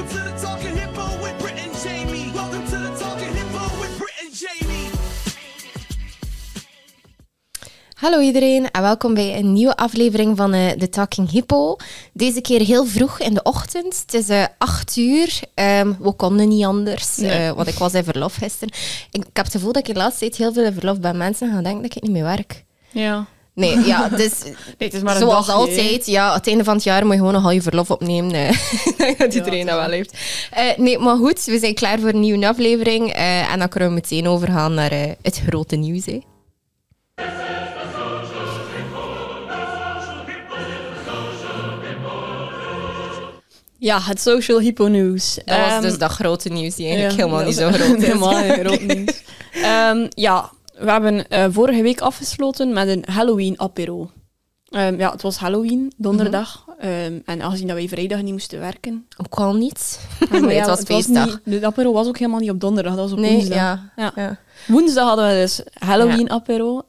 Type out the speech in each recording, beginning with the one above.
Welcome to the Talking Hippo with Brit and Jamie. Welcome to the Talking Hippo with Brit and Jamie. Hallo iedereen en welkom bij een nieuwe aflevering van The Talking Hippo. Deze keer heel vroeg in de ochtend. Het is 8 uur. We konden niet anders, want ik was in verlof gisteren. Ik heb het gevoel dat ik in de laatste tijd heel veel in verlof ben. Mensen gaan denken dat ik niet meer werk. Ja. Nee, ja, dus het is maar een zoals dag, altijd, ja, aan het einde van het jaar moet je gewoon nog al je verlof opnemen. Ik denk dat iedereen dat wel heeft. Nee, maar goed, we zijn klaar voor een nieuwe aflevering. En dan kunnen we meteen overgaan naar het grote nieuws. Hè. Ja, het social hippo nieuws. Dat was dus dat grote nieuws die eigenlijk helemaal niet zo groot is. Helemaal geen groot nieuws. We hebben vorige week afgesloten met een Halloween apero. Het was Halloween, donderdag. En aangezien dat wij vrijdag niet moesten werken... Ook al niet. Nee, het was feestdag. De apero was ook helemaal niet op donderdag, dat was op woensdag. Ja. Woensdag hadden we dus Halloween apero.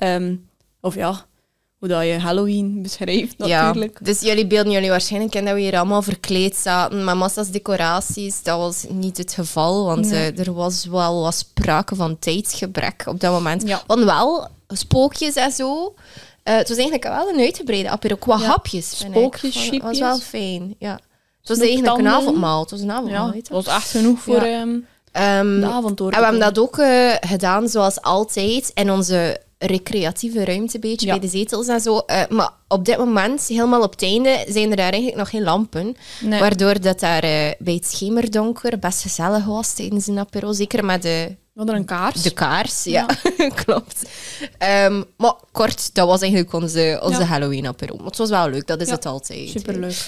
Hoe dat je Halloween beschrijft, natuurlijk. Ja, dus jullie beelden jullie waarschijnlijk in dat we hier allemaal verkleed zaten met massa's decoraties. Dat was niet het geval, want er was wel wat sprake van tijdsgebrek op dat moment. Ja. Want wel spookjes en zo. Het was eigenlijk wel een uitgebreide apero qua hapjes. Spookjes, chipjes. Het was wel fijn, ja. Het was eigenlijk een avondmaal. Het was een avondmaal, het was echt genoeg voor de avond door. En we hebben dat ook gedaan, zoals altijd, in onze recreatieve ruimte beetje, bij de zetels en zo. Maar op dit moment, helemaal op het einde, zijn er daar eigenlijk nog geen lampen. Nee. Waardoor dat daar bij het schemerdonker best gezellig was tijdens een apero. Zeker met de... We hadden een kaars. De kaars, ja. Klopt. Maar kort, dat was eigenlijk onze Halloween-apero. Maar het was wel leuk, dat is het altijd. Superleuk.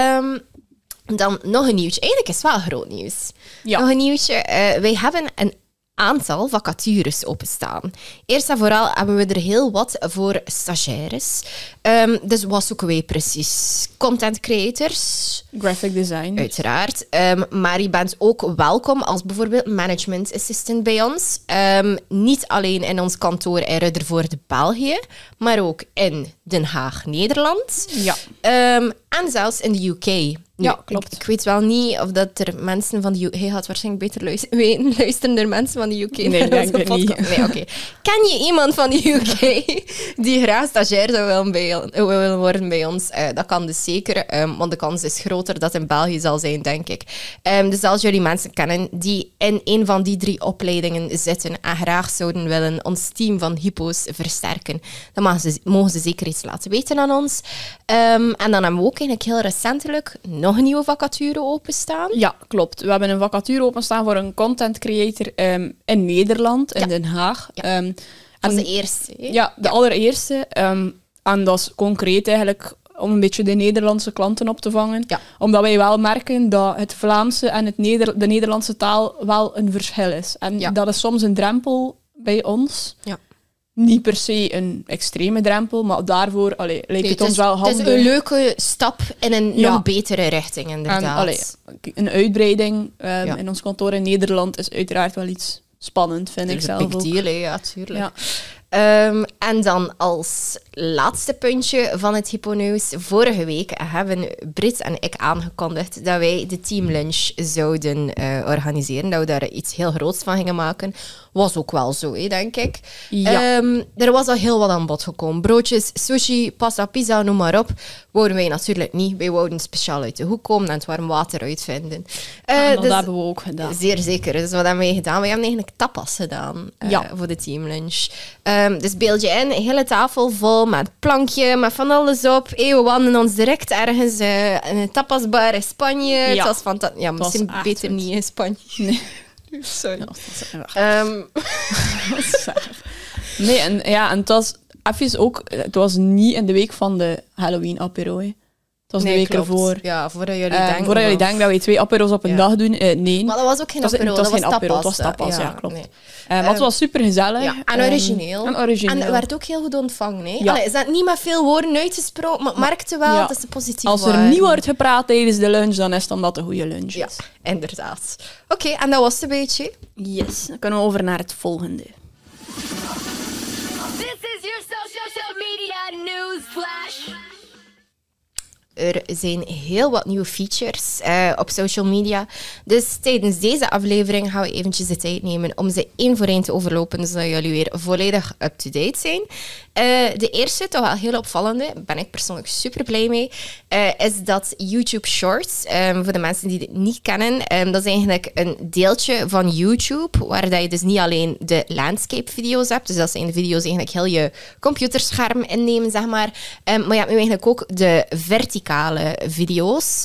Dan nog een nieuwtje. Eigenlijk is het wel groot nieuws. Ja. Nog een nieuwtje. Wij hebben een aantal vacatures openstaan. Eerst en vooral hebben we er heel wat voor stagiaires. Dus wat zoeken wij precies? Content creators. Graphic design. Uiteraard. Maar je bent ook welkom als bijvoorbeeld management assistant bij ons. Niet alleen in ons kantoor in Ruddervoorde, België, maar ook in Den Haag, Nederland. Ja. En zelfs in de UK. Ja, klopt. Ik weet wel niet of dat er mensen van de UK... Hij gaat waarschijnlijk beter weten. Luisteren er mensen van de UK? Nee, denk ik niet. Nee, oké. Ken je iemand van de UK die graag stagiair zou willen worden bij ons? Dat kan dus zeker, want de kans is groter dat het in België zal zijn, denk ik. Dus als jullie mensen kennen die in een van die 3 opleidingen zitten en graag zouden willen ons team van hippo's versterken, dan mogen ze zeker iets laten weten aan ons. En dan hebben we ook eigenlijk heel recentelijk nog een nieuwe vacature openstaan. Ja, klopt. We hebben een vacature openstaan voor een content creator in Nederland, in Den Haag. Ja. Dat is de eerste. Hè? Ja, de allereerste. En dat is concreet eigenlijk om een beetje de Nederlandse klanten op te vangen. Ja. Omdat wij wel merken dat het Vlaamse en de Nederlandse taal wel een verschil is. En dat is soms een drempel bij ons. Ja. Niet per se een extreme drempel, maar daarvoor lijkt het ons wel handig. Het is een leuke stap in een nog betere richting, inderdaad. En, een uitbreiding in ons kantoor in Nederland is uiteraard wel iets spannend, vind ik zelf ook. Dat is een big deal, ja, tuurlijk. Ja. En dan als laatste puntje van het Hippo-nieuws. Vorige week hebben Brit en ik aangekondigd dat wij de teamlunch zouden organiseren. Dat we daar iets heel groots van gingen maken. Was ook wel zo, denk ik. Ja. Er was al heel wat aan bod gekomen. Broodjes, sushi, pasta, pizza, noem maar op. Wouden wij natuurlijk niet. Wij wouden speciaal uit de hoek komen en het warm water uitvinden. Dat hebben we ook gedaan. Zeer zeker. Dus wat hebben wij gedaan? We hebben eigenlijk tapas gedaan voor de teamlunch. Dus beeld je in, een hele tafel vol met plankje, met van alles op. We wandelen ons direct ergens in een tapasbar in Spanje. Ja. Het was fantastisch. Ja, misschien beter niet in Spanje. Nee. Sorry. Ja, dat is erg. Nee, en het was even ook... Het was niet in de week van de Halloween-apero. Het was de week ervoor. Ja, voordat jullie denken dat we 2 apero's op een dag doen. Nee. Maar dat was ook geen apero, dat was geen apero. Het was tapas, klopt. Nee. Maar het was super gezellig. Ja, en origineel. En werd ook heel goed ontvangen. Hè? Ja. Is dat niet met veel woorden uitgesproken, maar merkte wel dat ze positief waren. Als er niet wordt gepraat tijdens de lunch, dan is het omdat het een goede lunch is. Ja, inderdaad. Oké, en dat was het een beetje. Yes, dan kunnen we over naar het volgende. This is your social media news flash. er zijn heel wat nieuwe features op social media. Dus tijdens deze aflevering gaan we eventjes de tijd nemen om ze één voor één te overlopen, zodat jullie weer volledig up-to-date zijn. De eerste, toch wel heel opvallende, ben ik persoonlijk super blij mee, is dat YouTube Shorts, voor de mensen die dit niet kennen, dat is eigenlijk een deeltje van YouTube, waar dat je dus niet alleen de landscape-video's hebt, dus dat zijn de video's eigenlijk heel je computerscherm innemen, zeg maar je hebt nu eigenlijk ook de verticale video's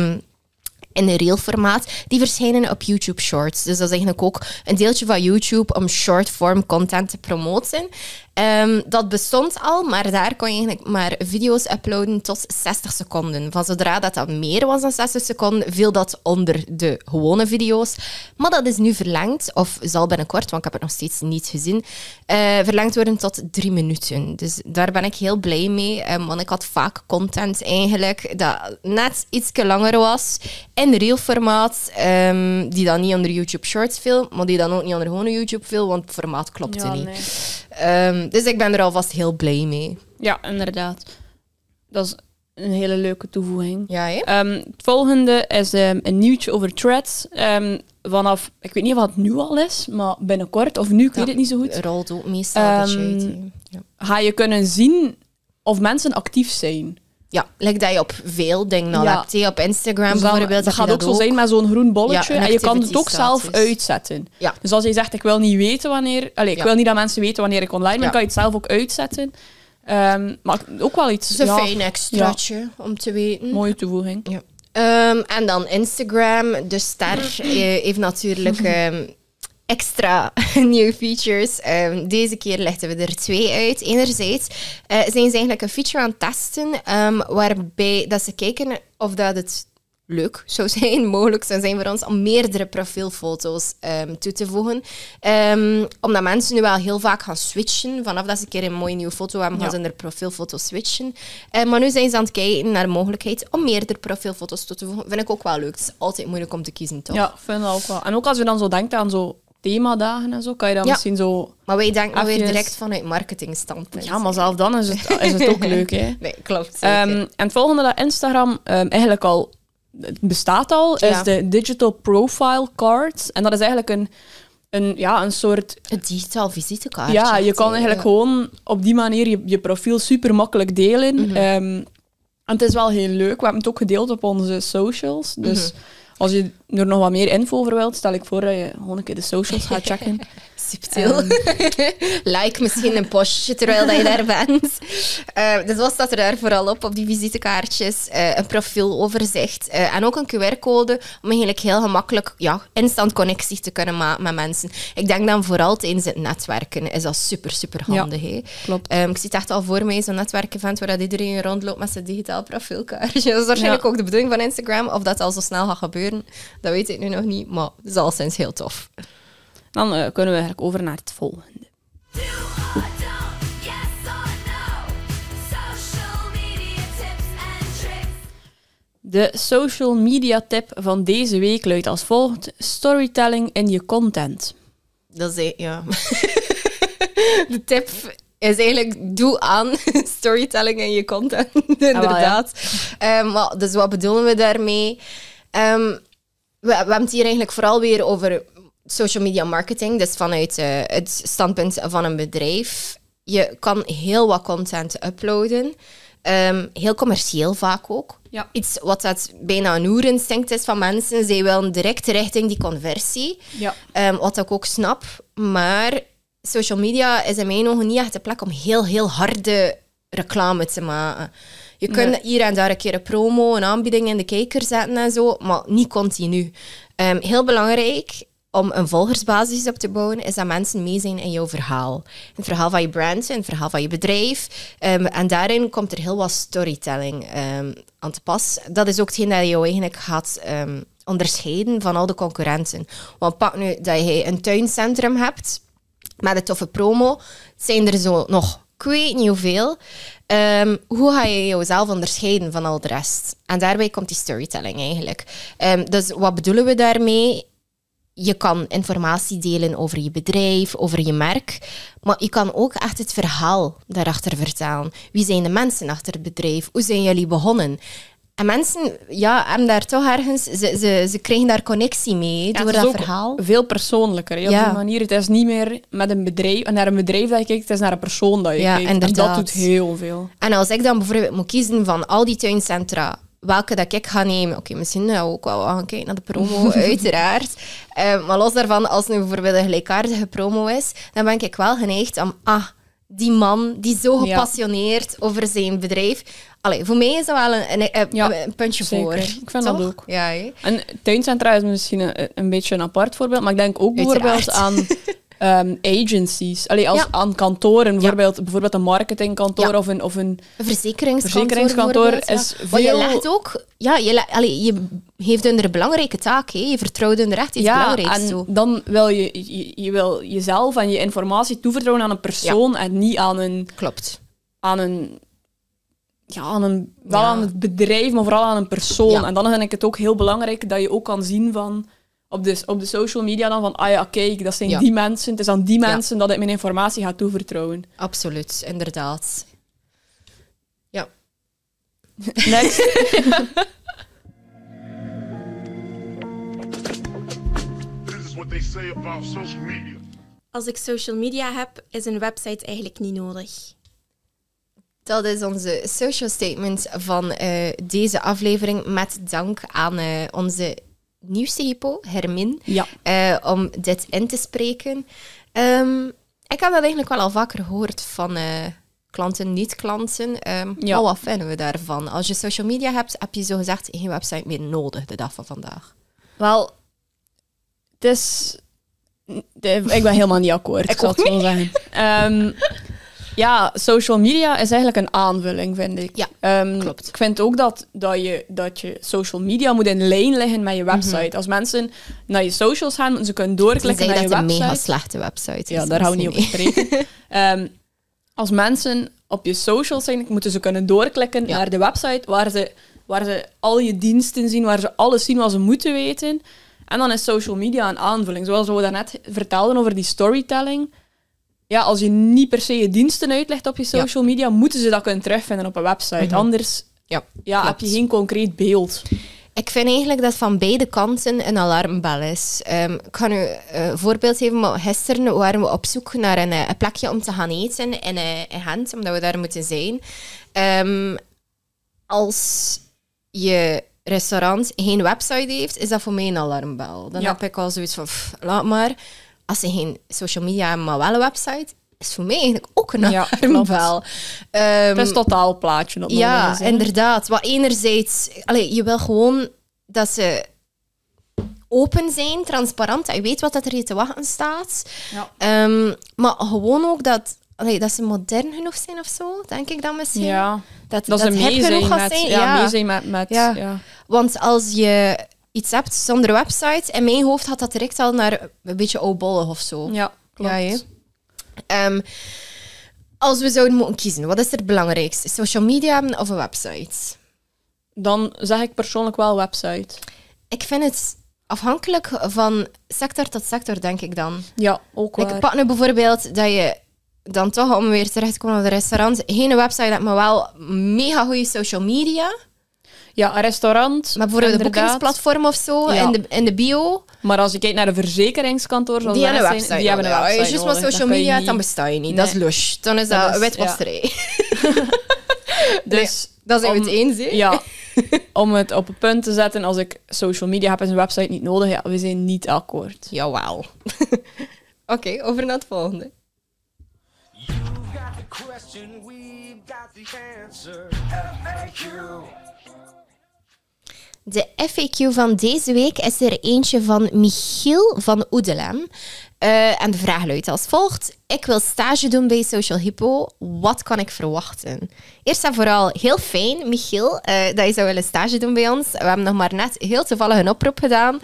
in een reel formaat, die verschijnen op YouTube Shorts. Dus dat is eigenlijk ook een deeltje van YouTube om short-form content te promoten. Dat bestond al, maar daar kon je eigenlijk maar video's uploaden tot 60 seconden. Van zodra dat meer was dan 60 seconden, viel dat onder de gewone video's. Maar dat is nu verlengd, of zal binnenkort, want ik heb het nog steeds niet gezien, verlengd worden tot 3 minuten. Dus daar ben ik heel blij mee, want ik had vaak content eigenlijk dat net iets langer was, in reel formaat, die dan niet onder YouTube Shorts viel, maar die dan ook niet onder gewone YouTube viel, want het formaat klopte niet. Nee. Dus ik ben er alvast heel blij mee. Ja, inderdaad. Dat is een hele leuke toevoeging. Ja, het volgende is een nieuwtje over Threads. Vanaf, ik weet niet of het nu al is, maar binnenkort, of nu, ik weet het niet zo goed. Rolt ook meestal uit. Ga je kunnen zien of mensen actief zijn. Ja, like dat je op veel dingen al hebt. Op Instagram dus bijvoorbeeld. Dat gaat ook zo zijn met zo'n groen bolletje. En je kan het ook zelf uitzetten. Ja. Dus als je zegt, ik wil niet weten wanneer... ik wil niet dat mensen weten wanneer ik online ben, kan je het zelf ook uitzetten. Maar ook wel iets... Het is een fijn extraatje om te weten. Mooie toevoeging. Ja. En dan Instagram. Dus daar heeft natuurlijk... extra nieuwe features. Deze keer lichten we er 2 uit. Enerzijds zijn ze eigenlijk een feature aan het testen waarbij dat ze kijken of dat het leuk zou zijn, mogelijk zou zijn voor ons om meerdere profielfoto's toe te voegen. Omdat mensen nu wel heel vaak gaan switchen. Vanaf dat ze een keer een mooie nieuwe foto hebben, gaan ze naar profielfoto switchen. Maar nu zijn ze aan het kijken naar de mogelijkheid om meerdere profielfoto's toe te voegen. Vind ik ook wel leuk. Het is altijd moeilijk om te kiezen, toch? Ja, vind ik ook wel. En ook als je dan zo denkt aan zo themadagen en zo, kan je dan misschien zo... Maar wij denken weer direct vanuit marketingstandpunt. Ja, maar zelf dan is het ook leuk, hè? Nee, klopt. En het volgende dat Instagram eigenlijk al bestaat al, is de Digital Profile Card. En dat is eigenlijk een soort... Een digitaal visitekaartje. Ja, je kan eigenlijk gewoon op die manier je profiel super makkelijk delen. Mm-hmm. En het is wel heel leuk. We hebben het ook gedeeld op onze socials. Dus als je er nog wat meer info over wilt, stel ik voor dat je gewoon een keer de socials gaat checken. Subtiel. Like misschien een postje terwijl dat je daar bent. Dus wat staat er daar vooral op die visitekaartjes? Een profialoverzicht en ook een QR-code om eigenlijk heel gemakkelijk instant connectie te kunnen maken met mensen. Ik denk dan vooral tijdens het netwerken is dat super, super handig. Ja, klopt. Ik zie het echt al voor mij, zo'n netwerkevent waar iedereen rondloopt met zijn digitaal profielkaartje. Dat is waarschijnlijk ook de bedoeling van Instagram. Of dat al zo snel gaat gebeuren, dat weet ik nu nog niet. Maar het is al sinds heel tof. Dan kunnen we eigenlijk over naar het volgende. De social media tip van deze week luidt als volgt: storytelling in je content. Dat is de tip is eigenlijk doe aan storytelling in je content, inderdaad. Maar dus wat bedoelen we daarmee? We hebben het hier eigenlijk vooral weer over social media marketing, dus vanuit het standpunt van een bedrijf. Je kan heel wat content uploaden. Heel commercieel vaak ook. Ja. Iets wat dat bijna een oerinstinct is van mensen. Zij willen direct richting die conversie. Ja. Wat ik ook snap. Maar social media is in mijn ogen niet echt de plek om heel, heel harde reclame te maken. Je kunt hier en daar een keer een promo, een aanbieding in de kijker zetten en zo, maar niet continu. Heel belangrijk om een volgersbasis op te bouwen, is dat mensen mee zijn in jouw verhaal. Het verhaal van je brand, het verhaal van je bedrijf. En daarin komt er heel wat storytelling aan te pas. Dat is ook hetgeen dat je jou eigenlijk gaat onderscheiden van al de concurrenten. Want pak nu dat je een tuincentrum hebt met een toffe promo, zijn er zo nog, ik weet niet hoeveel. Hoe ga je jezelf onderscheiden van al de rest? En daarbij komt die storytelling eigenlijk. Dus wat bedoelen we daarmee? Je kan informatie delen over je bedrijf, over je merk, maar je kan ook echt het verhaal daarachter vertellen. Wie zijn de mensen achter het bedrijf? Hoe zijn jullie begonnen? En mensen hebben daar toch ergens... Ze krijgen daar connectie mee door dat verhaal. Veel persoonlijker. Op die manier. Het is niet meer met een bedrijf... En naar een bedrijf dat je kijkt, het is naar een persoon dat je kijkt. Inderdaad. En dat doet heel veel. En als ik dan bijvoorbeeld moet kiezen van al die tuincentra... welke dat ik ga nemen... Oké, misschien ook wel gaan kijken naar de promo, uiteraard. Maar los daarvan, als nu bijvoorbeeld een gelijkaardige promo is... dan ben ik wel geneigd om... die man, die zo gepassioneerd over zijn bedrijf... Allee, voor mij is dat wel een puntje zeker. Voor. Ik vind dat ook. Ja, en tuincentra is misschien een beetje een apart voorbeeld, maar ik denk ook bijvoorbeeld aan agencies. Allee, aan kantoren, bijvoorbeeld een marketingkantoor of een verzekeringskantoor is veel... Maar je legt ook... je geeft hun een belangrijke taak. Hè. Je vertrouwt hun er echt iets belangrijks en toe. Dan wil je wil jezelf en je informatie toevertrouwen aan een persoon en niet aan een... Klopt. Aan het bedrijf, maar vooral aan een persoon. Ja. En dan vind ik het ook heel belangrijk dat je ook kan zien van... Op de social media dan van... kijk, dat zijn die mensen. Het is aan die mensen dat ik mijn informatie ga toevertrouwen. Absoluut, inderdaad. Ja. Next. Als ik social media heb, is een website eigenlijk niet nodig. Dat is onze social statement van deze aflevering. Met dank aan onze nieuwste hypo, Hermin, om dit in te spreken. Ik heb dat eigenlijk wel al vaker gehoord van klanten, niet-klanten. Maar wat vinden we daarvan? Als je social media hebt, heb je zogezegd geen website meer nodig de dag van vandaag. Wel, het is... Ik ben helemaal niet akkoord, ik zal het zo zeggen. Social media is eigenlijk een aanvulling, vind ik. Ja, klopt. Ik vind ook dat je social media moet in lijn liggen met je website. Mm-hmm. Als mensen naar je socials gaan, moeten ze kunnen doorklikken naar je website. Dat is een mega slechte website. Ja, daar gaan we niet op spreken. Als mensen op je socials zijn, moeten ze kunnen doorklikken naar de website waar ze al je diensten zien, waar ze alles zien wat ze moeten weten. En dan is social media een aanvulling. Zoals we daarnet vertelden over die storytelling. Ja, als je niet per se je diensten uitlegt op je social media, moeten ze dat kunnen terugvinden op een website. Mm-hmm. Anders heb je geen concreet beeld. Ik vind eigenlijk dat van beide kanten een alarmbel is. Ik ga nu een voorbeeld geven. Maar gisteren waren we op zoek naar een plekje om te gaan eten in Gent, omdat we daar moeten zijn. Als je restaurant geen website heeft, is dat voor mij een alarmbel. Dan heb ik al zoiets van, laat maar. Als ze geen social media hebben, maar wel een website, is voor mij eigenlijk ook een alarmbel. Het is totaal plaatje op ja, inderdaad. Wat enerzijds... je wil gewoon dat ze open zijn, transparant, dat je weet wat er hier te wachten staat. Ja. Maar gewoon ook dat ze modern genoeg zijn of zo, denk ik dan misschien. Ja, dat ze mee zijn met... Want als je iets hebt zonder website, in mijn hoofd gaat dat direct al naar een beetje oudbollig of zo. Ja, klopt. Als we zouden moeten kiezen, wat is er het belangrijkste? Social media of een website? Dan zeg ik persoonlijk wel website. Ik vind het afhankelijk van sector tot sector, denk ik dan. Ja, ook waar. Ik pak nu bijvoorbeeld dat je dan toch, om weer terecht te komen op het restaurant, geen website hebt, maar wel mega goede social media. Ja, een restaurant. Maar bijvoorbeeld een boekingsplatform of zo, in de bio. Maar als je kijkt naar een verzekeringskantoor, zoals die hebben een website. Die hebben een website. Als je juist maar social media hebt, dan besta je niet. Nee. Dat is lush. Dan is dat witwasserij. Dus dat zijn we het eens, hè? Ja. Om het op een punt te zetten, als ik social media heb, is een website niet nodig. Ja, we zijn niet akkoord. Jawel. Oké, over naar het volgende. You've got the question, we've got the answer. FAQ. De FAQ van deze week is er eentje van Michiel van Oedelem. En de vraag luidt als volgt. Ik wil stage doen bij Social Hypo. Wat kan ik verwachten? Eerst en vooral heel fijn, Michiel, dat je zou willen stage doen bij ons. We hebben nog maar net heel toevallig een oproep gedaan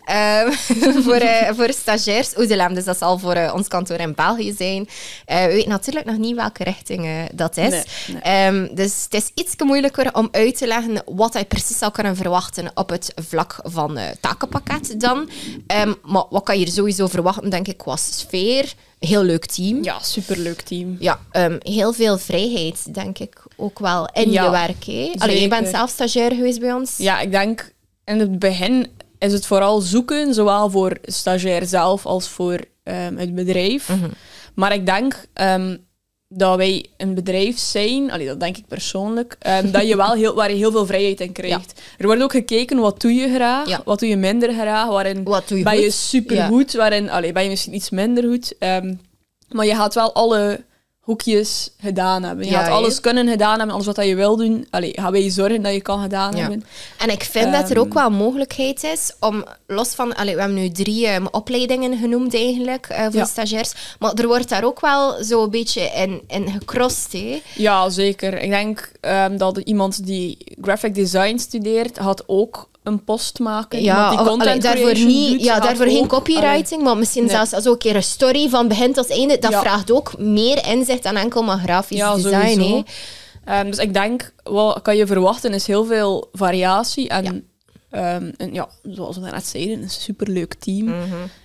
voor stagiairs Oedelem. Dus dat zal voor ons kantoor in België zijn. We weten natuurlijk nog niet welke richting dat is. Nee. Dus het is iets moeilijker om uit te leggen wat hij precies zou kunnen verwachten op het vlak van takenpakket dan. Maar wat kan je er sowieso verwachten, denk ik, qua sfeer. Heel leuk team. Ja, superleuk team. Ja, heel veel vrijheid, denk ik ook wel in Ja, je werk. Hè? Allee, je bent zelf stagiair geweest bij ons. Ja, ik denk in het begin is het vooral zoeken, zowel voor stagiair zelf als voor het bedrijf. Maar ik denk dat wij een bedrijf zijn, dat denk ik persoonlijk, dat je wel waar je heel veel vrijheid in krijgt. Er wordt ook gekeken, wat doe je graag, wat doe je minder graag, waarin wat doe je ben goed? je supergoed, waarin ben je misschien iets minder goed. Maar je gaat wel alle hoekjes gedaan hebben. Je gaat alles kunnen gedaan hebben, alles wat je wil doen. Gaan wij zorgen dat je kan gedaan hebben. En ik vind dat er ook wel mogelijkheid is om, los van... we hebben nu 3 opleidingen genoemd eigenlijk, voor stagiairs. Maar er wordt daar ook wel zo een beetje in gecrossed, hè? Ja, zeker. Ik denk dat iemand die graphic design studeert, had ook een post maken. Ja, die content daarvoor niet, doet, daarvoor geen copywriting, maar misschien zelfs als ook een keer een story van begin tot einde. Dat vraagt ook meer inzicht dan enkel maar grafisch design. Dus ik denk, wat kan je verwachten, is heel veel variatie. En zoals we net zeiden, een superleuk team.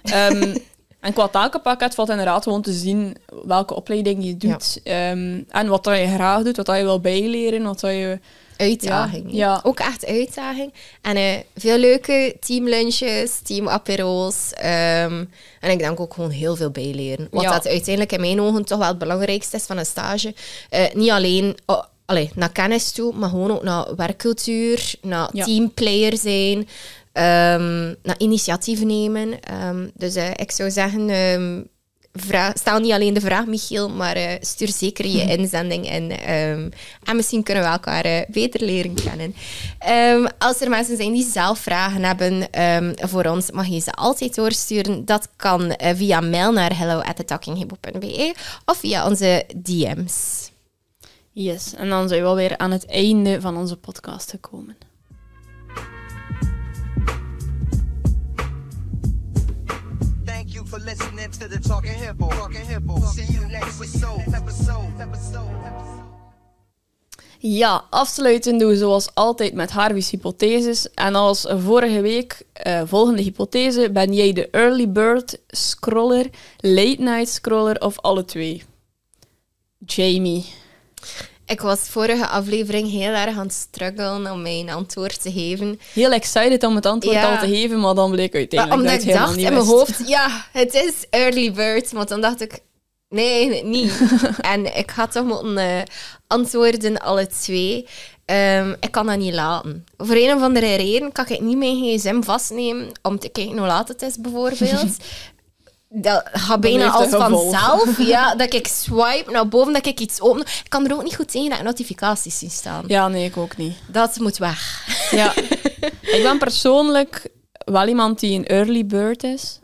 En qua takenpakket valt inderdaad gewoon te zien welke opleiding je doet. En wat dat je graag doet, wat dat je wil bijleren, wat dat je... Uitdaging. Ja. Ook echt uitdaging. En veel leuke teamlunches, teamapero's. En ik denk ook gewoon heel veel bijleren. Wat dat uiteindelijk in mijn ogen toch wel het belangrijkste is van een stage. Niet alleen naar kennis toe, maar gewoon ook naar werkcultuur, naar teamplayer zijn, naar initiatief nemen. Dus ik zou zeggen... stel niet alleen de vraag, Michiel, maar stuur zeker je inzending in. En misschien kunnen we elkaar beter leren kennen. Als er mensen zijn die zelf vragen hebben voor ons, mag je ze altijd doorsturen. Dat kan via mail naar hello@thetalkinghippo.be of via onze DM's. Yes, en dan zijn we alweer aan het einde van onze podcast gekomen. For listening to the Talking Hippo. See you next episode. Ja, afsluiten doen we zoals altijd met Harvey's hypotheses. En als vorige week, volgende hypothese, ben jij de early bird scroller, late night scroller of alle twee? Jamie. Ik was vorige aflevering heel erg aan het struggelen om mijn antwoord te geven. Heel excited om het antwoord al te geven, maar dan bleek uiteindelijk omdat dat ik dacht in mijn hoofd, het is early bird. Maar dan dacht ik, nee, niet. En ik ga toch moeten antwoorden alle twee. Ik kan dat niet laten. Voor een of andere reden kan ik niet mijn gsm vastnemen om te kijken hoe laat het is, bijvoorbeeld. Dat gaat bijna als vanzelf. Dat ik swipe naar boven, dat ik iets open. Ik kan er ook niet goed tegen dat ik notificaties zie staan. Ja, nee, ik ook niet. Dat moet weg. Ja. Ik ben persoonlijk wel iemand die een early bird is.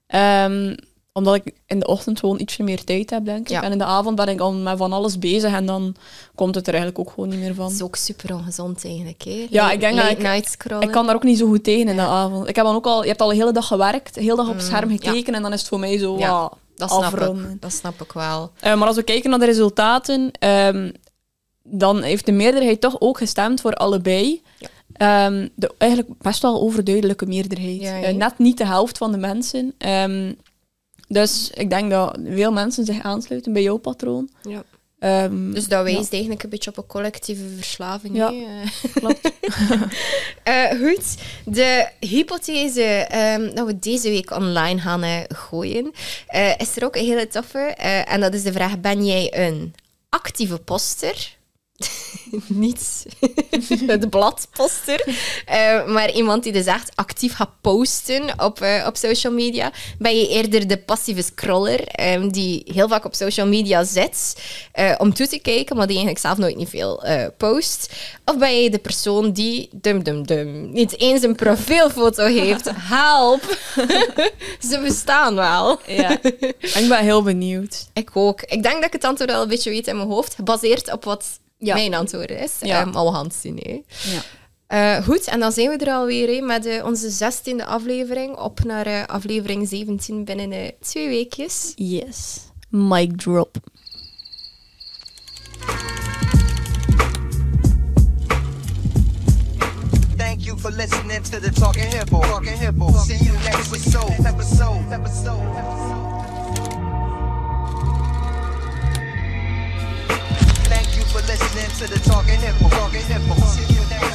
Omdat ik in de ochtend gewoon ietsje meer tijd heb, denk ik. Ja. En in de avond ben ik al met van alles bezig en dan komt het er eigenlijk ook gewoon niet meer van. Dat is ook super ongezond eigenlijk, hè? Ja, ik denk dat ik kan daar ook niet zo goed tegen in de avond. Ik heb dan ook al, je hebt al de hele dag gewerkt, de hele dag op het scherm gekeken en dan is het voor mij zo afronden. Dat snap ik wel. Maar als we kijken naar de resultaten, dan heeft de meerderheid toch ook gestemd voor allebei. Ja. Eigenlijk best wel overduidelijke meerderheid. Ja, net niet de helft van de mensen. Dus ik denk dat veel mensen zich aansluiten bij jouw patroon. Ja. Dus dat wijst eigenlijk een beetje op een collectieve verslaving. Ja, klopt. Goed, de hypothese dat we deze week online gaan gooien, is er ook een hele toffe. En dat is de vraag, ben jij een actieve poster? Niet het bladposter, maar iemand die dus echt actief gaat posten op social media. Ben je eerder de passieve scroller die heel vaak op social media zit om toe te kijken, maar die eigenlijk zelf nooit niet veel post? Of ben je de persoon die niet eens een profielfoto heeft? Help! Ze bestaan wel. Ja. Ik ben heel benieuwd. Ik ook. Ik denk dat ik het antwoord al een beetje weet in mijn hoofd, gebaseerd op wat mijn antwoord is. Maar we gaan het zien. Hè. Ja. Goed, en dan zijn we er alweer met onze 16e aflevering. Op naar aflevering 17 binnen 2 weekjes. Yes. Mic drop. Thank you for listening to the Talking Hippo. See you next episode. Thank you for for listening to the Talking Hippo.